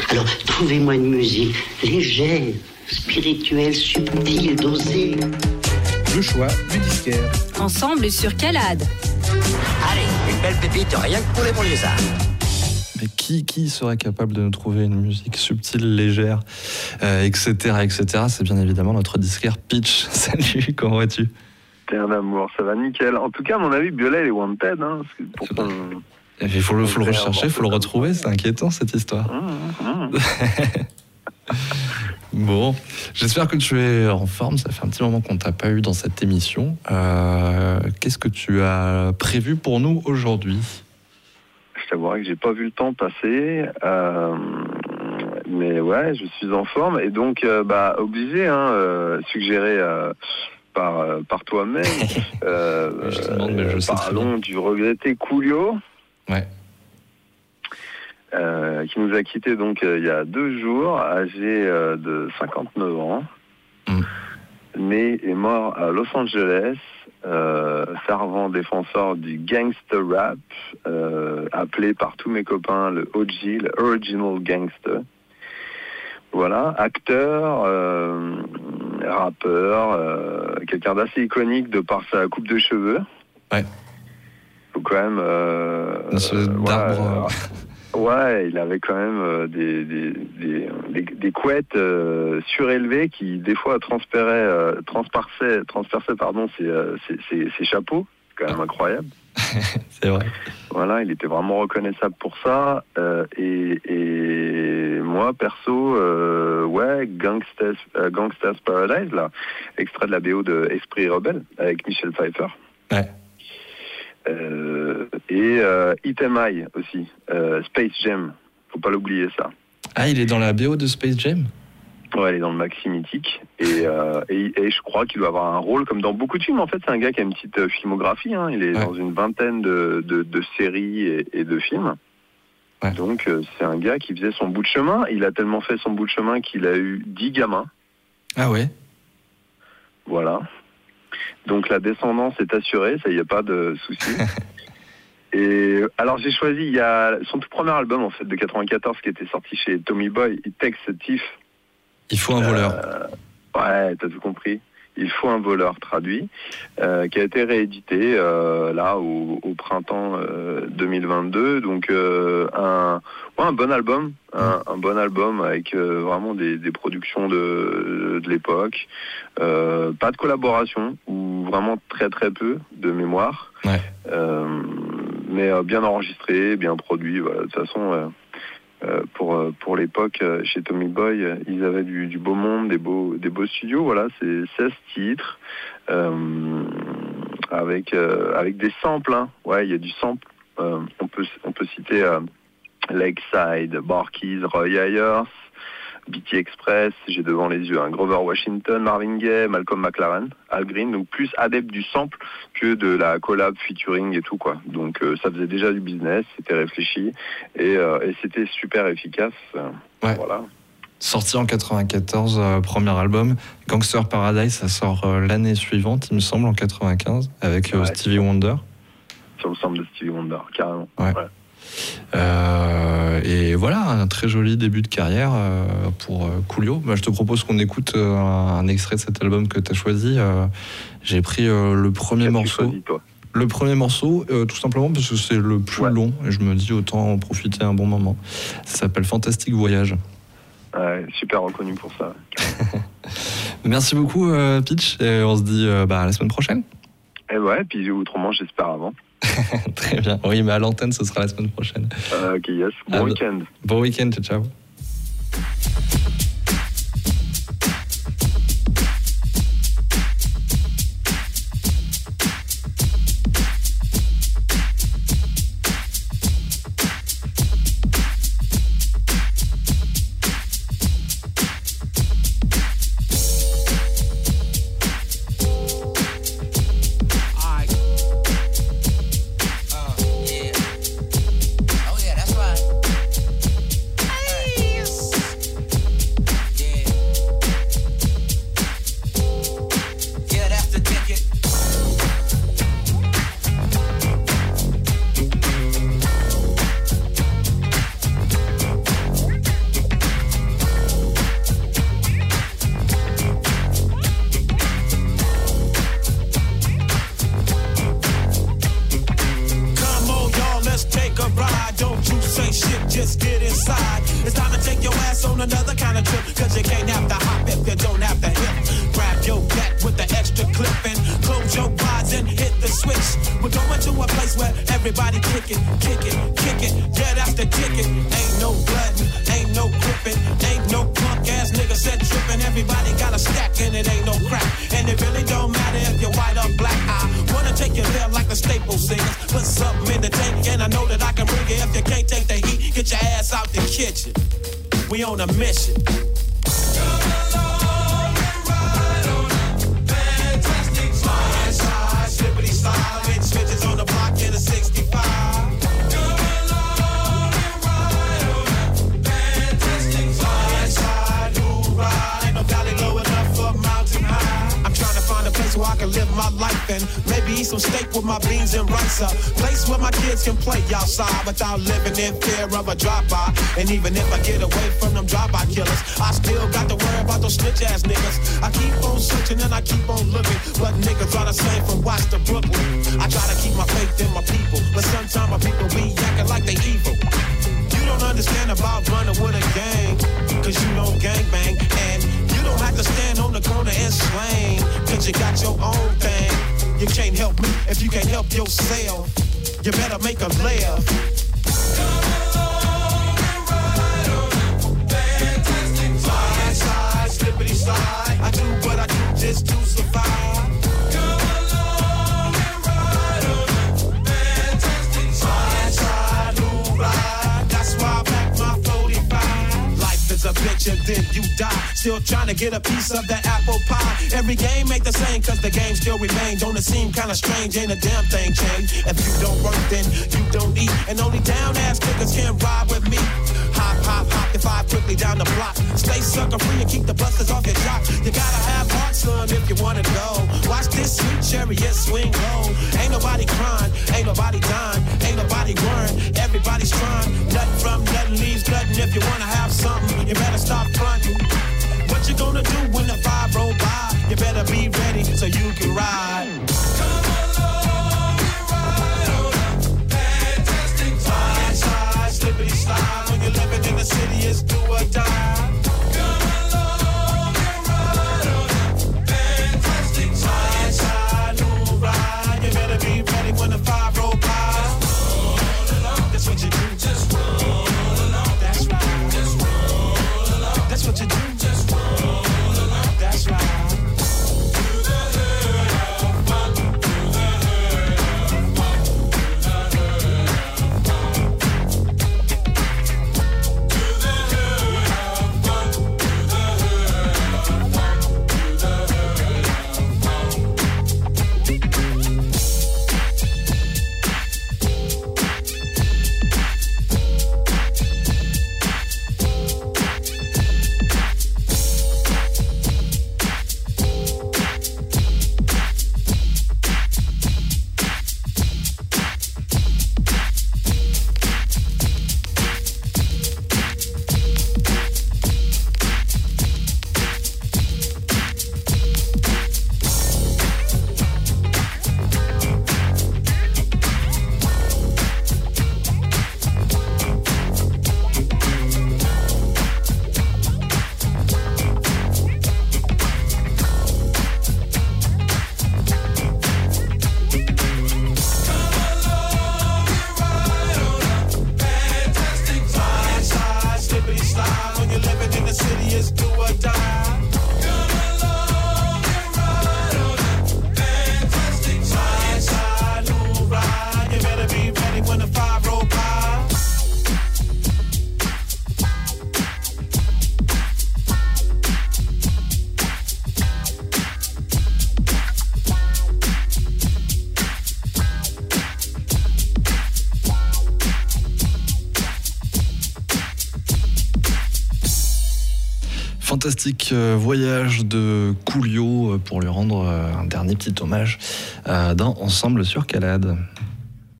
Alors, trouvez-moi une musique légère, spirituelle, subtile, dosée. Le choix du disquaire. Ensemble sur Calade. Allez, une belle pépite, rien que pour les banlieusards. Mais qui serait capable de nous trouver une musique subtile, légère, etc., etc. C'est bien évidemment notre disquaire Pitch. Salut, comment vas-tu ? T'es un amour, ça va nickel. En tout cas, à mon avis, Biolay est wanted. Hein, il faut le rechercher, il faut le retrouver. C'est inquiétant, cette histoire. Bon, j'espère que tu es en forme. Ça fait un petit moment qu'on t'a pas eu dans cette émission. Qu'est-ce que tu as prévu pour nous aujourd'hui ? Je t'avouerai que j'ai pas vu le temps passer, mais ouais, je suis en forme et donc obligé, suggéré par toi-même. Je te demande, mais je sais très bien. Parlons du regretté Coolio, ouais. Qui nous a quittés donc il y a 2 jours, âgé de 59 ans, né et mort à Los Angeles. Fervent défenseur du gangster rap, appelé par tous mes copains le OG, le Original Gangster. Voilà, acteur, rappeur, quelqu'un d'assez iconique de par sa coupe de cheveux. Ouais. Faut quand même... Ouais, il avait quand même des couettes surélevées qui des fois transperçaient ses chapeaux. C'est quand même incroyable. C'est vrai. Voilà, il était vraiment reconnaissable pour ça. Et moi, perso, Gangsta's Paradise, là, extrait de la BO de Esprit Rebelle avec Michel Pfeiffer. Ouais. Et Hit 'Em High aussi, Space Jam, faut pas l'oublier ça. Ah, il est dans la BO de Space Jam ? Ouais, il est dans le maxi mythique et je crois qu'il doit avoir un rôle comme dans beaucoup de films. En fait, c'est un gars qui a une petite filmographie, hein. Il est dans une vingtaine de séries et de films. Ouais. Donc c'est un gars qui faisait son bout de chemin. Il a tellement fait son bout de chemin qu'il a eu 10 gamins. Ah ouais. Voilà. Donc la descendance est assurée, ça y a pas de souci. Et alors j'ai choisi, il y a son tout premier album en fait de 94 qui était sorti chez Tommy Boy, It Takes a Thief. Il faut un voleur. Ouais, t'as tout compris. Il faut un voleur traduit, qui a été réédité là au printemps 2022. Donc un bon album, un bon album avec vraiment des productions de l'époque. Pas de collaboration ou vraiment très très peu de mémoire. Ouais. Mais bien enregistré, bien produit. Voilà. De toute façon. Pour l'époque, chez Tommy Boy, ils avaient du beau monde, des beaux studios. Voilà, c'est 16 titres avec des samples. Hein. Ouais, il y a du sample. On peut citer Lakeside, Barkeys, Roy Ayers, BT Express. J'ai devant les yeux Grover Washington, Marvin Gaye, Malcolm McLaren, Al Green. Donc plus adepte du sample que de la collab, featuring et tout quoi. Donc ça faisait déjà du business, c'était réfléchi et c'était super efficace. Ouais. Voilà. Sorti en 94, premier album. Gangster Paradise, ça sort l'année suivante, il me semble, en 95, avec Stevie Wonder. Sur le sample de Stevie Wonder, carrément. Ouais. Et voilà, un très joli début de carrière pour Coolio. Je te propose qu'on écoute un extrait de cet album que tu as choisi. J'ai pris le premier morceau. Le premier morceau, tout simplement parce que c'est le plus long et je me dis autant en profiter un bon moment. Ça s'appelle Fantastique Voyage. Super reconnu pour ça. Merci beaucoup Pitch et on se dit à la semaine prochaine. Et ouais, puis autrement j'espère avant. Très bien. Oui, mais à l'antenne, ce sera la semaine prochaine. Ok, yes. Bon week-end. Bon week-end, ciao. Hey! on another kind of trip, cause you can't have to hop if you don't have to hip. Grab your gat with the extra clip and close your eyes and hit the switch. We're going to a place where everybody kick it, kick it, kick it. Yeah, that's the ticket. Ain't no blood, ain't no gripping, ain't no punk ass nigga said tripping. Everybody got a stack and it ain't no crack. And it really don't matter if you're white or black. I wanna take you there like the Staple Singers. Put something in the tank and I know that I can bring it. If you can't take the heat, get your ass out the kitchen. We on a mission. Slippity slide, hit switches on the block in a 65. Come along and ride on a fantastic slide, ride. Ain't no valley low enough for mountain high. I'm trying to find a place where I can live my life and maybe eat some steak with my beans and rice. A place where my kids can play outside without living in fear of a drive-by. And even if I get away from them drive-by killers, I still got to worry about those snitch ass niggas. I keep on searching and I keep on looking, but niggas are the same from Watts to Brooklyn. I try to keep my faith in my people, but sometimes my people be acting like they evil. You don't understand about running with a gang, cause you don't gangbang. And you don't have to stand on the corner and slang, cause you got your own thing. You can't help me if you can't help yourself. You better make a laugh. Come along and ride on a fantastic slide, slide, slippity slide. I do what I do just to survive. Come along and ride on a fantastic slide, slide, ride. That's why I pack my 45. Life is a bitch and then you die. Still trying to get a piece of that apple pie. Every game ain't the same cause the game still remain. Don't it seem kinda strange? Ain't a damn thing changed. If you don't work then you don't eat. And only down ass niggas can ride with me. Hop, hop, hop, if I quickly down the block. Stay sucker free and keep the busters off your jock. You gotta have heart, son, if you wanna go. Watch this sweet chariot swing low. Ain't nobody crying, ain't nobody dying, ain't nobody worrying. Everybody's trying. Nothing from nothing leaves nothing. If you wanna have something, you better stop fronting. What you gonna do when the five roll by? You better be ready so you can ride. Come along and ride on a fantastic slide, slide, slippity slide. When you're living in the city, it's do or die. Come along and ride on a fantastic slide, slide, ride. You better be ready when the five roll by. That's what you do. Just roll along. That's right. Just roll along. That's what you do. Just roll along. That's right. Fantastique voyage de Coolio pour lui rendre un dernier petit hommage dans Ensemble sur Calade.